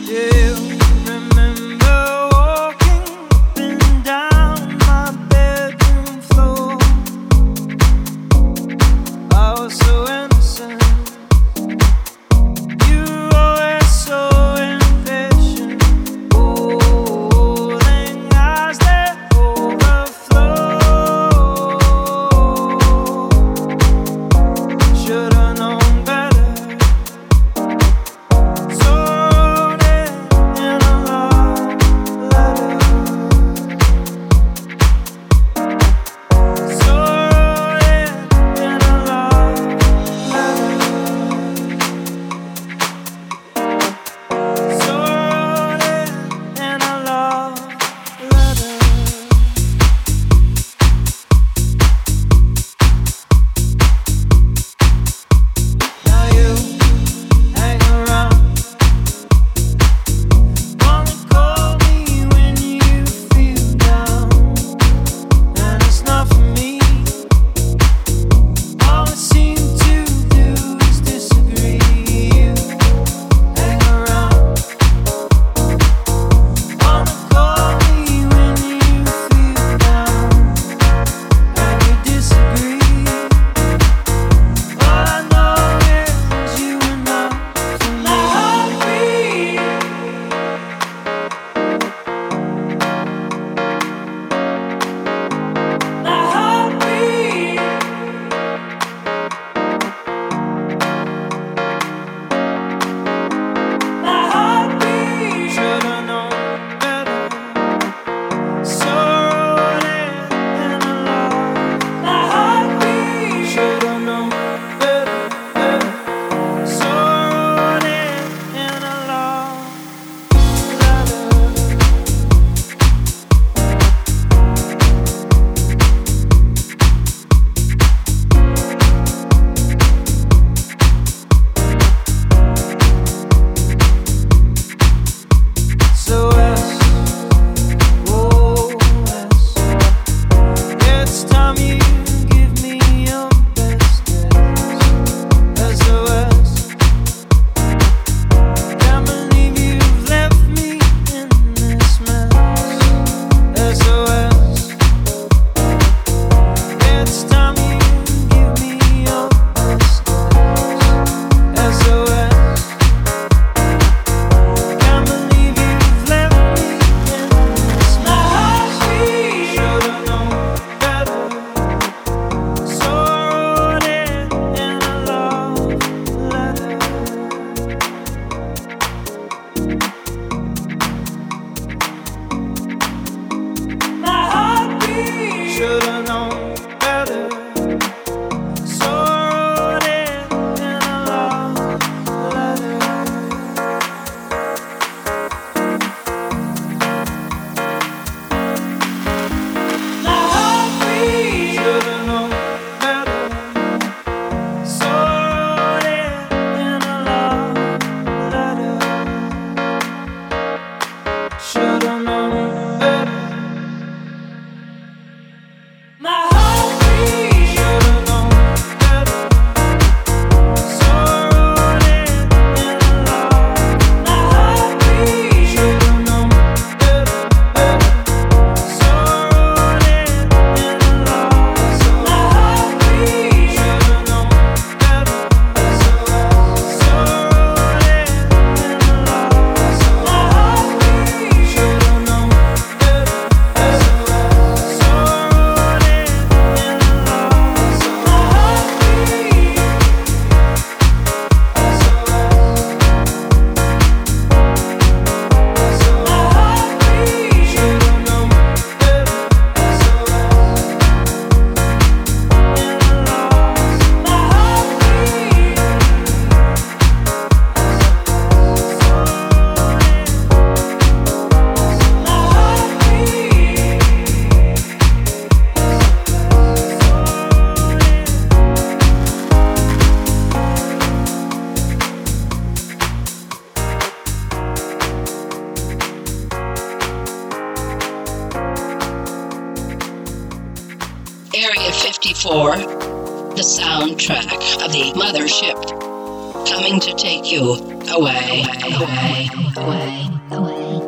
Area 54, the soundtrack of the mothership, coming to take you away, away, away, away.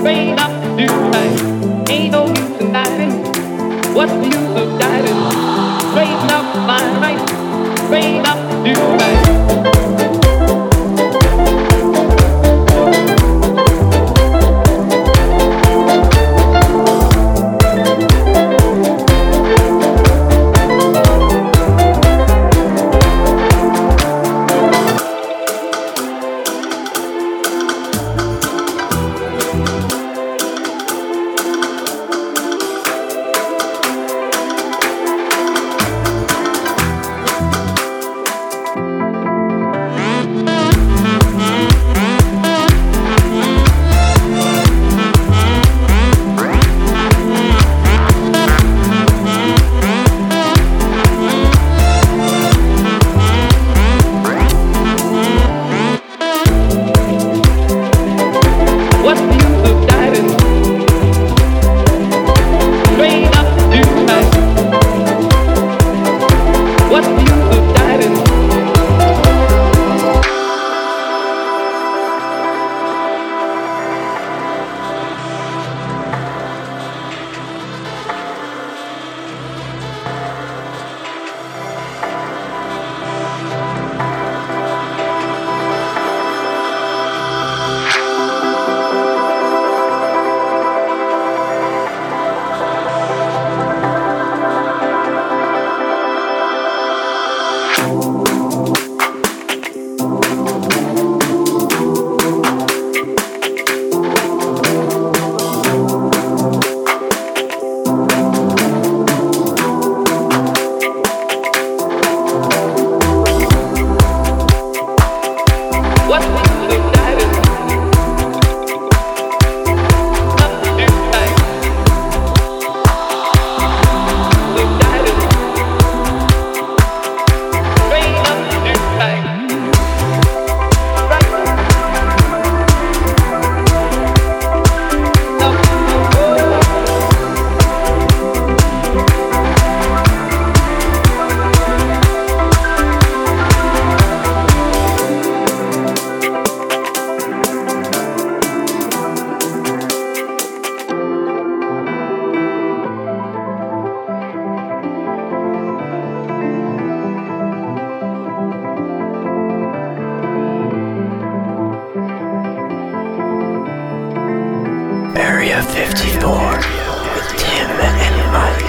Straight up to right. Ain't no use in dying. What's the use of dying? Straight up line right. Straight up to right. Area 54 with Tim and Mike.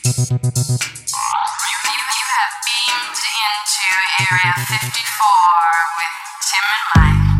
Area 54 with Tim and Mike.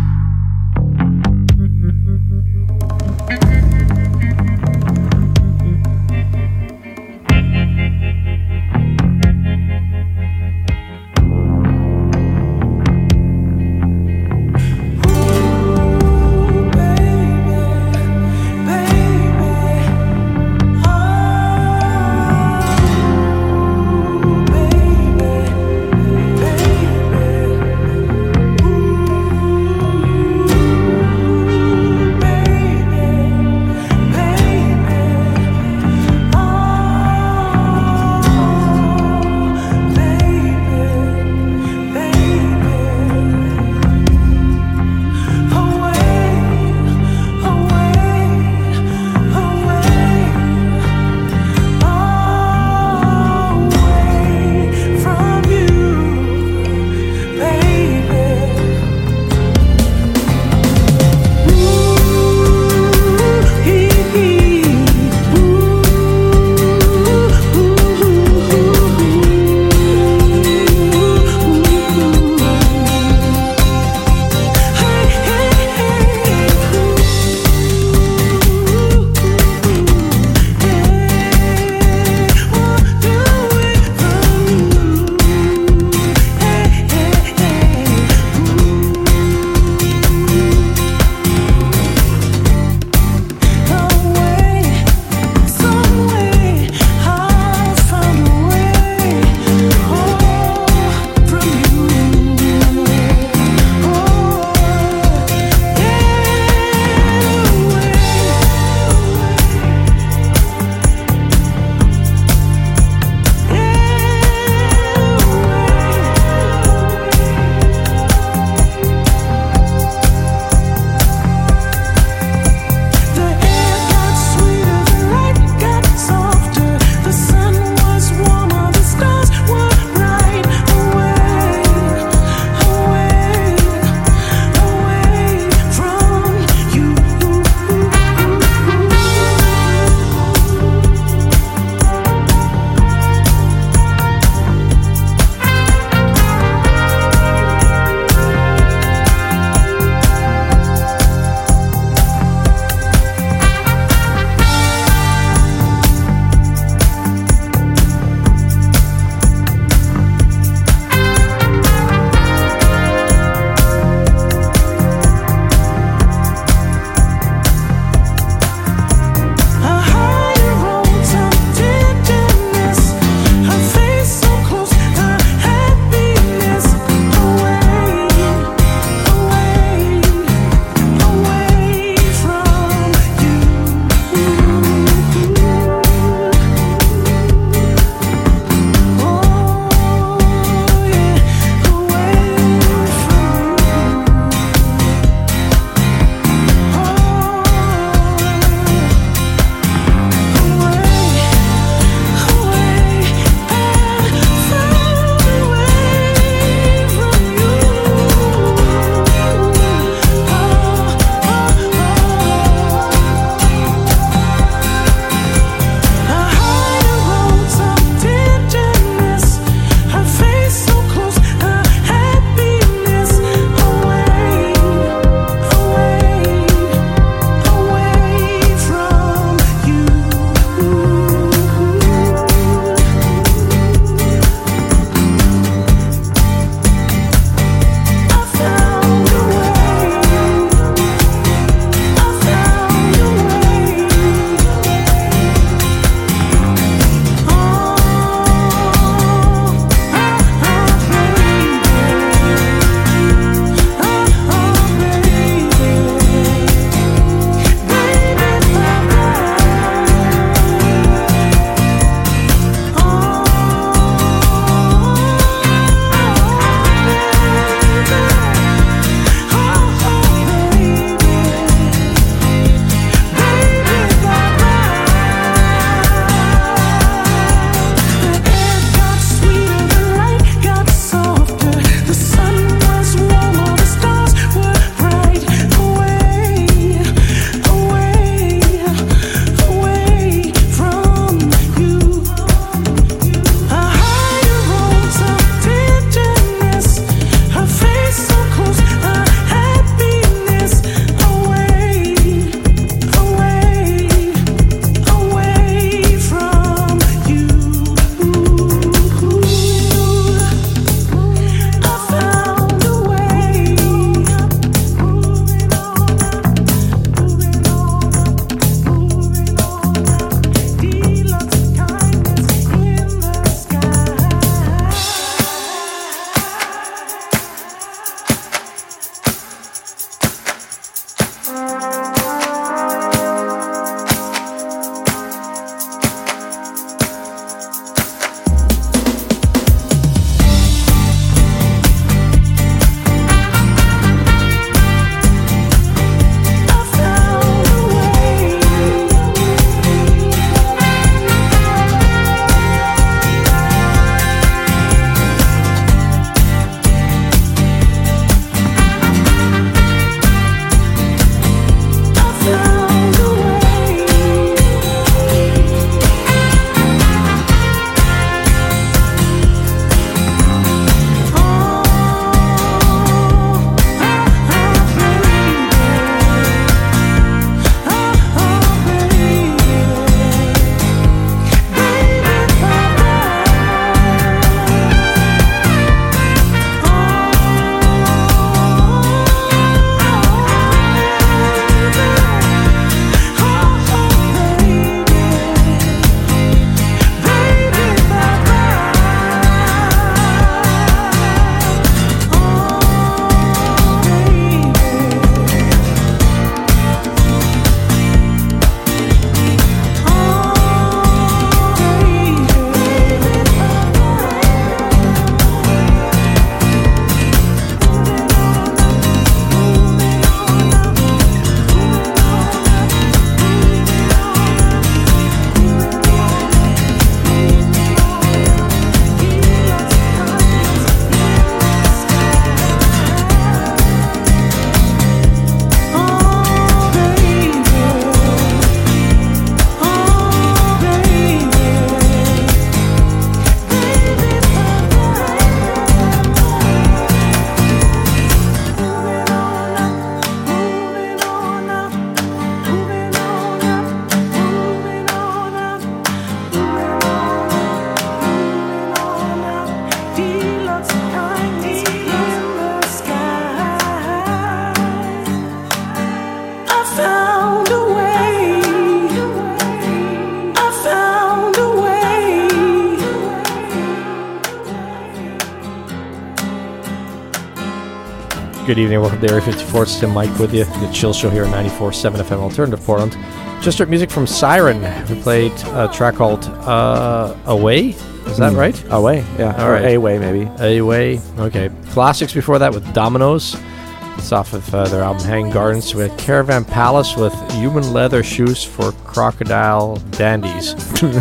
Good evening. Welcome to Area 54. It's Tim Mike with you. The Chill Show here at 94.7 FM Alternative Portland. Just heard music from Siren. We played a track called Away. Is that right? Away, yeah. All Or right. Away, maybe. Away. Okay. Classics before that with Dominoes. It's off of their album Hanging Gardens. We had Caravan Palace with Human Leather Shoes for Crocodile Dandies.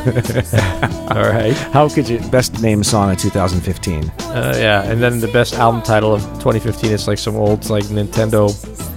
All right. How could you... Best named song of 2015. Yeah, and then the best album title of 2015 is like some old like Nintendo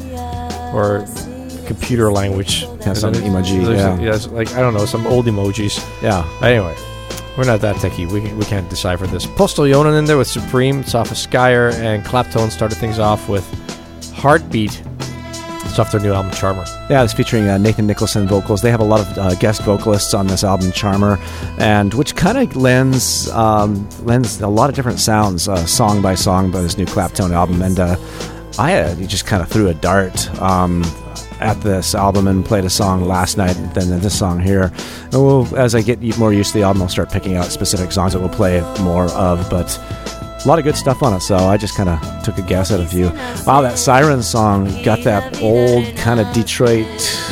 or computer language. Yeah, some emoji, Yeah, it's like, I don't know, some old emojis. Yeah. Anyway, we're not that techie. We can't decipher this. Postal Yonan in there with Supreme. It's off of Skyer, and Claptone started things off with Heartbeat. It's off their new album, Charmer. Yeah, it's featuring Nathan Nicholson vocals. They have a lot of guest vocalists on this album, Charmer, and which kind of lends a lot of different sounds, song by song, by this new Claptone album. And he just kind of threw a dart at this album and played a song last night, then this song here. And as I get more used to the album, I'll start picking out specific songs that we'll play more of, but a lot of good stuff on it, so I just kind of took a guess at a few. Wow, that Siren song got that old kind of Detroit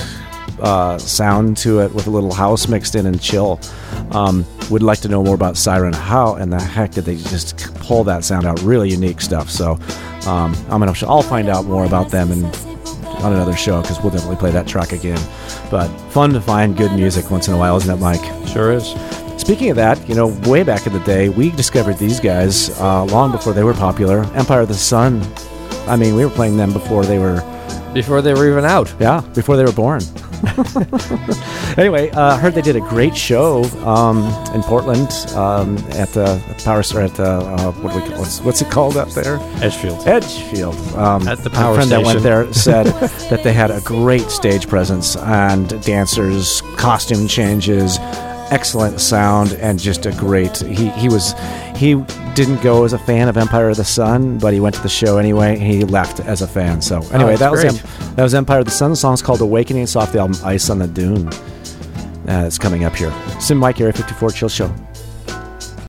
sound to it with a little house mixed in and chill. Would like to know more about Siren. How in the heck did they just pull that sound out? Really unique stuff. So I'll find out more about them on another show, because we'll definitely play that track again. But fun to find good music once in a while, isn't it, Mike? Sure is. Speaking of that, way back in the day, we discovered these guys long before they were popular. Empire of the Sun. I mean, we were playing them before they were even out. Yeah, before they were born. Anyway, I heard they did a great show in Portland at the Power Star at the what's it called up there? Edgefield. At the Power My friend Station. that went there said that they had a great stage presence and dancers, costume changes, excellent sound, and just a great. He didn't go as a fan of Empire of the Sun, but he went to the show anyway. And he left as a fan. So anyway, that was Empire of the Sun. The song's called "Awakening." It's off the album "Ice on the Dune." It's coming up here. Sim Mike, Area 54 Chill Show.